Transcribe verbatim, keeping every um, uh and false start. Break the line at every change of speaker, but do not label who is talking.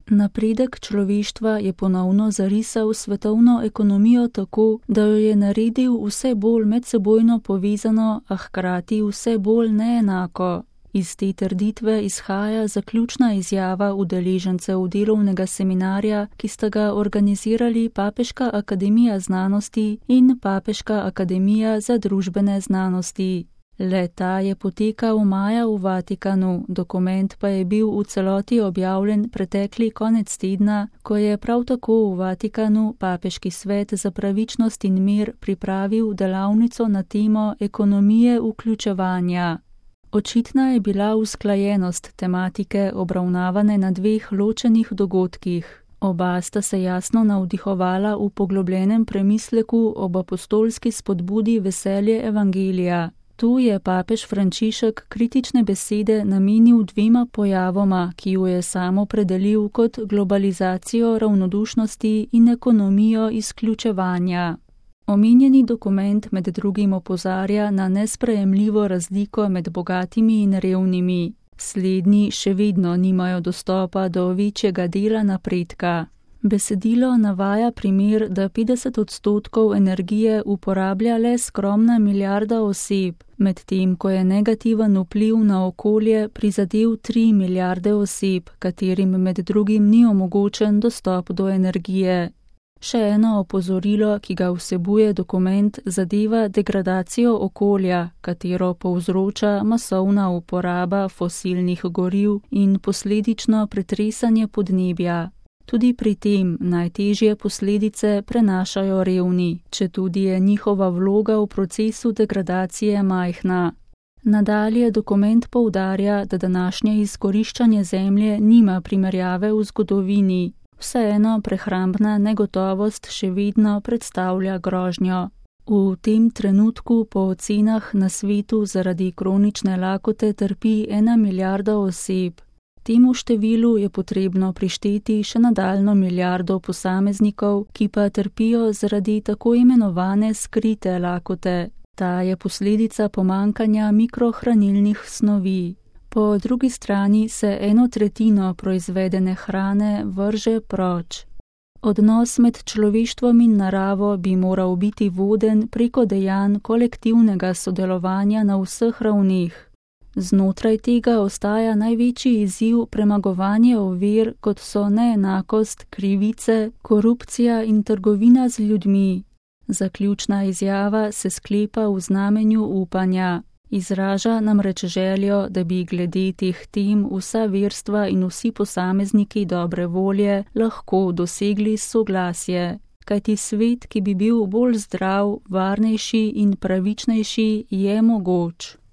Napredek človeštva je ponovno zarisal svetovno ekonomijo tako, da jo je naredil vse bolj medsebojno povezano, a hkrati vse bolj neenako. Iz te trditve izhaja zaključna izjava udeležencev delovnega seminarja, ki sta ga organizirali Papeška akademija znanosti in Papeška akademija za družbene znanosti. Le-ta je potekal maja v Vatikanu, dokument pa je bil v celoti objavljen pretekli konec tedna, ko je prav tako v Vatikanu Papeški svet za pravičnost in mir pripravil delavnico na temo ekonomije vključevanja. Očitna je bila usklajenost tematike obravnavane na dveh ločenih dogodkih. Oba sta se jasno navdihovala v poglobljenem premisleku ob apostolski spodbudi veselje evangelija. Tu je papež Frančišek kritične besede namenil dvema pojavoma, ki ju je sam opredelil kot globalizacijo ravnodušnosti in ekonomijo izključevanja. Omenjeni dokument med drugim opozarja na nesprejemljivo razliko med bogatimi in revnimi. Slednji še vedno nimajo dostopa do večjega dela napredka. Besedilo navaja primer, da petdeset odstotkov energije uporablja le skromna milijarda oseb, medtem ko je negativen vpliv na okolje prizadel tri milijarde oseb, katerim med drugim ni omogočen dostop do energije. Še eno opozorilo, ki ga vsebuje dokument, zadeva degradacijo okolja, katero povzroča masovna uporaba fosilnih goriv in posledično pretresanje podnebja. Tudi pri tem najtežje posledice prenašajo revni, četudi je njihova vloga v procesu degradacije majhna. Nadalje dokument poudarja, da današnje izkoriščanje zemlje nima primerjave v zgodovini. Vseeno prehrambna negotovost še vedno predstavlja grožnjo. V tem trenutku po ocenah na svetu zaradi kronične lakote trpi ena milijarda oseb. Temu številu je potrebno prišteti še nadaljnjo milijardo posameznikov, ki pa trpijo zaradi tako imenovane skrite lakote. Ta je posledica pomanjkanja mikrohranilnih snovi. Po drugi strani se eno tretjino proizvedene hrane vrže proč. Odnos med človeštvom in naravo bi moral biti voden preko dejanj kolektivnega sodelovanja na vseh ravneh. Znotraj tega ostaja največji izziv premagovanje ovir, kot so neenakost, krivice, korupcija in trgovina z ljudmi. Zaključna izjava se sklepa v znamenju upanja. Izraža namreč željo, da bi glede teh tem vsa verstva in vsi posamezniki dobre volje lahko dosegli soglasje. Kajti svet, ki bi bil bolj zdrav, varnejši in pravičnejši, je mogoč.